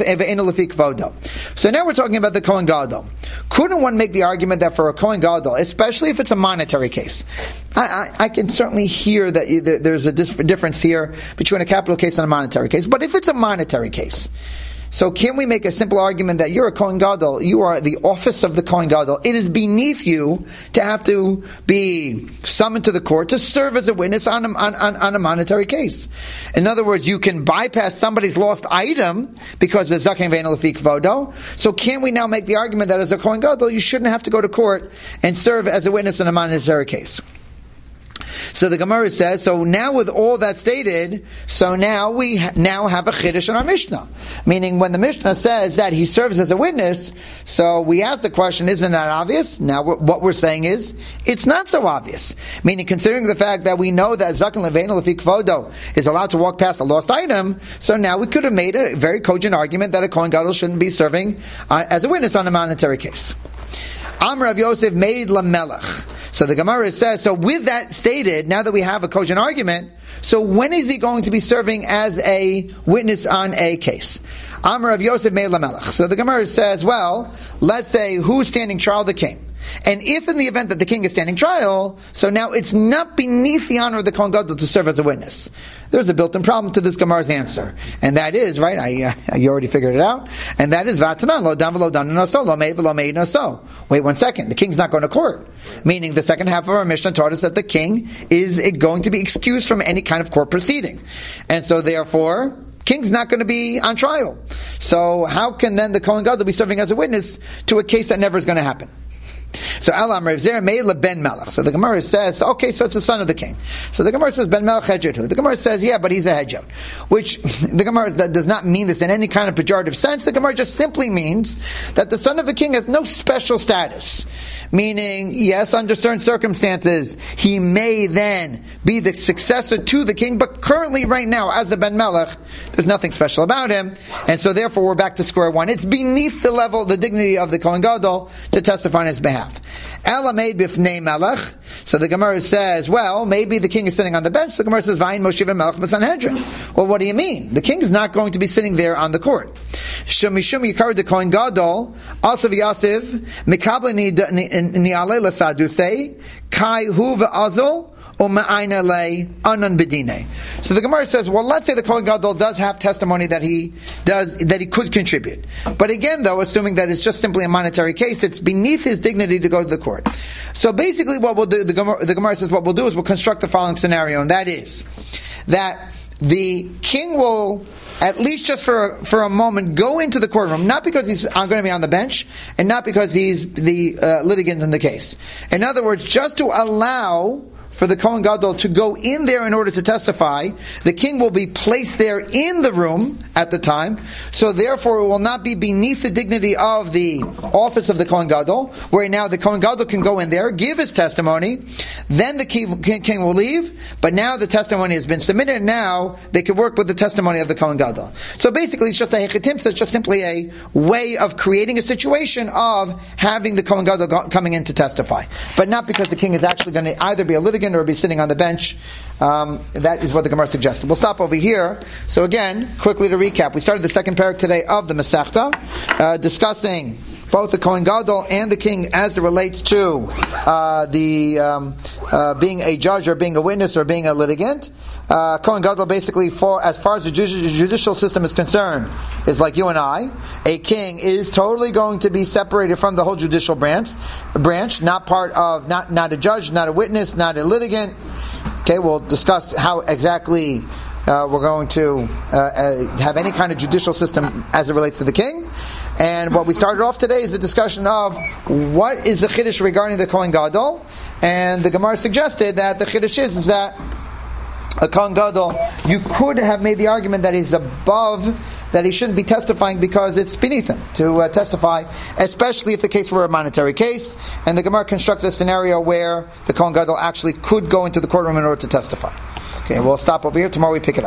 we're talking about the Kohen Gadol. Couldn't one make the argument that for a Kohen Gadol, especially if it's a monetary case, I, I, I can certainly hear that there's a difference here between a capital case and a monetary case. But if it's a monetary case, so can we make a simple argument that you're a Kohen Gadol, you are the office of the Kohen Gadol, it is beneath you to have to be summoned to the court to serve as a witness on a, on, on a monetary case. In other words, you can bypass somebody's lost item because of Zaken Ve'enu Lefi Kvodo. So can we now make the argument that as a Kohen Gadol, you shouldn't have to go to court and serve as a witness in a monetary case? So the Gemara says, so now with all that stated, so now we ha- now have a chiddush in our Mishnah. Meaning when the Mishnah says that he serves as a witness, so we ask the question, isn't that obvious? Now we're, what we're saying is, it's not so obvious. Meaning considering the fact that we know that Zaken Leveinu Lefi Kvodo is allowed to walk past a lost item, so now we could have made a very cogent argument that a Kohen Gadol shouldn't be serving uh, as a witness on a monetary case. Amr Rav Yosef made lamelech. So the Gemara says, so with that stated, now that we have a cogent argument, so when is he going to be serving as a witness on a case? Amr Rav Yosef made lamelech. So the Gemara says, well, let's say who's standing trial? The king. And if in the event that the king is standing trial, so now it's not beneath the honor of the Kohen Gadol to serve as a witness. There's a built-in problem to this Gemara's answer. And that is, right, I, uh, you already figured it out, and that is, Vatanan, lo dan v'lo dan no so, lo meid v'lo meid no so. Wait one second, the king's not going to court. Meaning the second half of our Mishnah taught us that the king is going to be excused from any kind of court proceeding. And so therefore, king's not going to be on trial. So how can then the Kohen Gadol be serving as a witness to a case that never is going to happen? So Elam Rav Zer Meila Ben Melech. So the Gemara says, okay, so it's the son of the king. So the Gemara says Ben Melech Hedjot. The Gemara says, yeah, but he's a Hedjot. Which the Gemara does not mean this in any kind of pejorative sense. The Gemara just simply means that the son of the king has no special status. Meaning, yes, under certain circumstances, he may then be the successor to the king, but currently, right now, as a Ben Melech, there's nothing special about him, and so therefore we're back to square one. It's beneath the level, the dignity of the Kohen Gadol to testify on his behalf. Ela made bifnei Melech. So the Gemara says, well, maybe the king is sitting on the bench. The Gemara says, Vayin Moshiv Melech b'Sanhedrin. Well, what do you mean? The king is not going to be sitting there on the court. Shemishum Yikar de Kohen Gadol, Asav Yasiv, Mikable Ni'ale Lasadusei, Kai Hu V'Azol, so the Gemara says, well, let's say the Kohen Gadol does have testimony that he does, that he could contribute. But again, though, assuming that it's just simply a monetary case, it's beneath his dignity to go to the court. So basically what we'll do, the Gemara, the Gemara says what we'll do is we'll construct the following scenario, and that is that the king will at least just for for a moment, go into the courtroom, not because he's going to be on the bench, and not because he's the uh, litigant in the case. In other words, just to allow for the Kohen Gadol to go in there in order to testify, the king will be placed there in the room at the time, so therefore it will not be beneath the dignity of the office of the Kohen Gadol, where now the Kohen Gadol can go in there, give his testimony, then the king, king will leave, but now the testimony has been submitted, and now they can work with the testimony of the Kohen Gadol. So basically it's just a hechetim, so it's just simply a way of creating a situation of having the Kohen Gadol go, coming in to testify, but not because the king is actually going to either be a litigant or be sitting on the bench. Um, that is what the Gemara suggested. We'll stop over here. So again, quickly to recap, we started the second parak today of the Masechta, uh, discussing both the Kohen Gadol and the king as it relates to uh, the um, uh, being a judge or being a witness or being a litigant. Uh, Kohen Gadol basically, for as far as the judicial system is concerned, is like you and I. A king is totally going to be separated from the whole judicial branch, branch, not part of, not not a judge, not a witness, not a litigant. Okay, we'll discuss how exactly Uh, we're going to uh, uh, have any kind of judicial system as it relates to the king. And what we started off today is the discussion of what is the chiddush regarding the Kohen Gadol. And the Gemara suggested that the chiddush is, is that a Kohen Gadol, you could have made the argument that he's above, that he shouldn't be testifying because it's beneath him to uh, testify, especially if the case were a monetary case. And the Gemara constructed a scenario where the Kohen Gadol actually could go into the courtroom in order to testify. Okay, we'll stop over here. Tomorrow we pick it up.